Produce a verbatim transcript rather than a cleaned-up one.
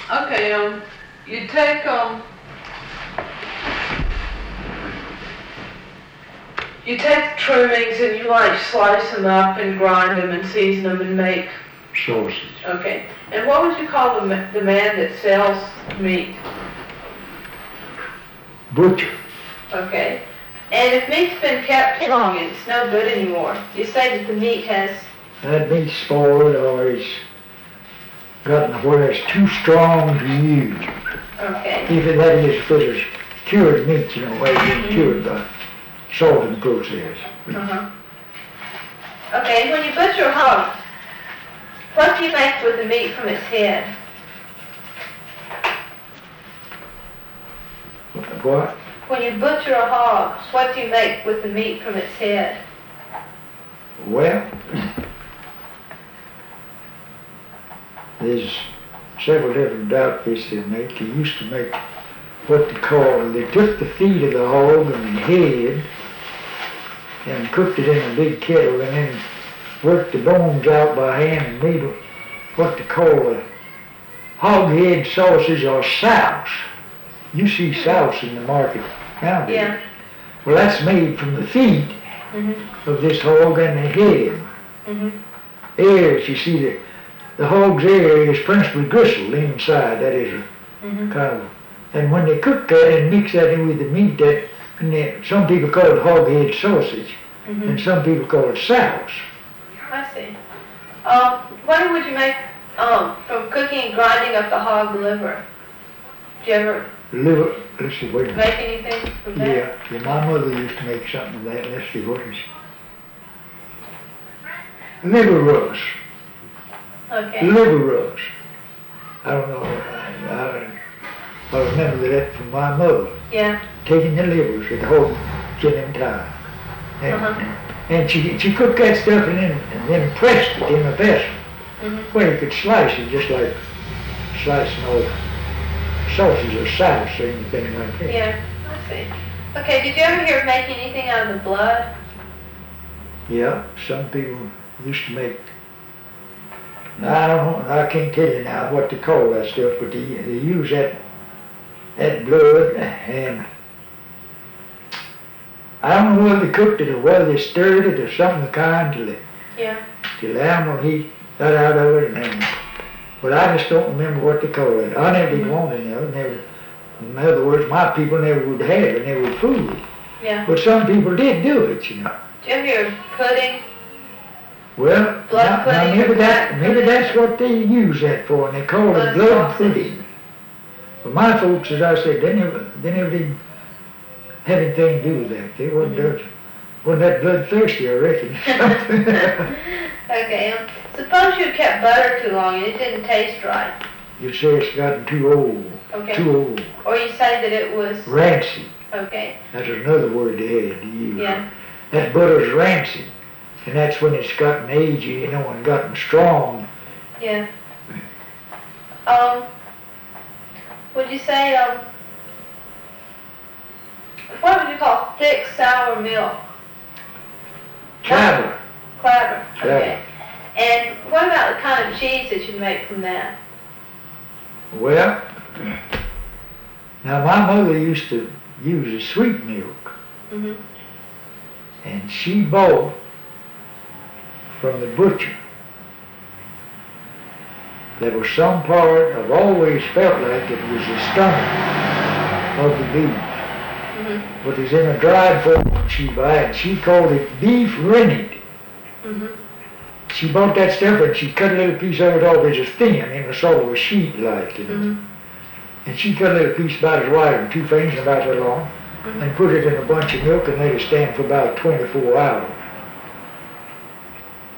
Okay, um, you take, um, you take the trimmings and you like slice them up and grind them and season them and make sausage. Okay. And what would you call the, ma- the man that sells meat? Butcher. Okay. And if meat's been kept too long and it's no good anymore, you say that the meat has... That meat's spoiled or it's gotten where it's too strong to use. Okay. If it, that is, if it is cured meat, you know, where it's been cured by salting process. Uh-huh. Okay, and when you butcher a hog, what do you make with the meat from its head? What? When you butcher a hog, what do you make with the meat from its head? Well, there's several different outfits they make. They used to make what they call, they took the feet of the hog and the head and cooked it in a big kettle and then worked the bones out by hand and made what they call a hog head sausage or souse. You see souse in the market nowadays. Yeah. Well, that's made from the feet Mm-hmm. of this hog and the head. Mm-hmm. Ears, you see, the, the hog's ear is principally gristle inside. That is a Mm-hmm. kind of, and when they cook that and mix that in with the meat, that and they, some people call it hog head sausage, Mm-hmm. and some people call it souse. I see. Um, what would you make um, from cooking and grinding up the hog liver? Do you ever Liver, let's see, wait a minute. make anything from that? Yeah, yeah, my mother used to make something of that. Let's see, what is liver rust. Okay. Liver rust. I don't know. I, I, I remember that from my mother. Yeah. Taking the livers with the whole killing time. And, Uh-huh. and she she cooked that stuff and then, and then pressed it in a vessel Mm-hmm. where you could slice it just like slicing old sausage or sauce or anything like that. Yeah, I see. Okay, did you ever hear of making anything out of the blood? Yeah, some people used to make, I don't know, I can't tell you now what to call that stuff, but they, they use that, that blood and I don't know whether they cooked it or whether they stirred it or something of the kind till the, Yeah. till the animal heat got out of it and then, but I just don't remember what they call it. I never did want any of it, never, in other words, my people never would have it, never would food it. Yeah. But some people did do it, you know. Did you ever hear of pudding? Well, Blood now, now pudding maybe or that, black maybe pudding? that's what they use that for, and they call Blood it blood sausage. pudding. But my folks, as I said, they never, they never did have anything to do with that. They wasn't, Mhm. that, wasn't that bloodthirsty, I reckon. Okay, um, suppose you kept butter too long and it didn't taste right. You say it's gotten too old, Okay. too old, Or you say that it was, rancid. okay, That's another word they had to use. yeah, That butter's rancid, and that's when it's gotten agey, you know, and gotten strong. yeah. Um, would you say, um, what would you call thick sour milk? Traveler. Clabber, Clabber. okay. And what about the kind of cheese that you make from that? Well, now my mother used to use a sweet milk, Mm-hmm. and she bought from the butcher. There was some part, I've always felt like it was the stomach of the beef, Mm-hmm. but it's in a dried form she buy, and she called it beef rennet. Mm-hmm. She bought that stuff and she cut a little piece of it off as a thin, in a sort of a sheet like, you know. Mm-hmm. And she cut a little piece about as wide as two fingers, about that long, Mm-hmm. and put it in a bunch of milk and let it stand for about twenty-four hours.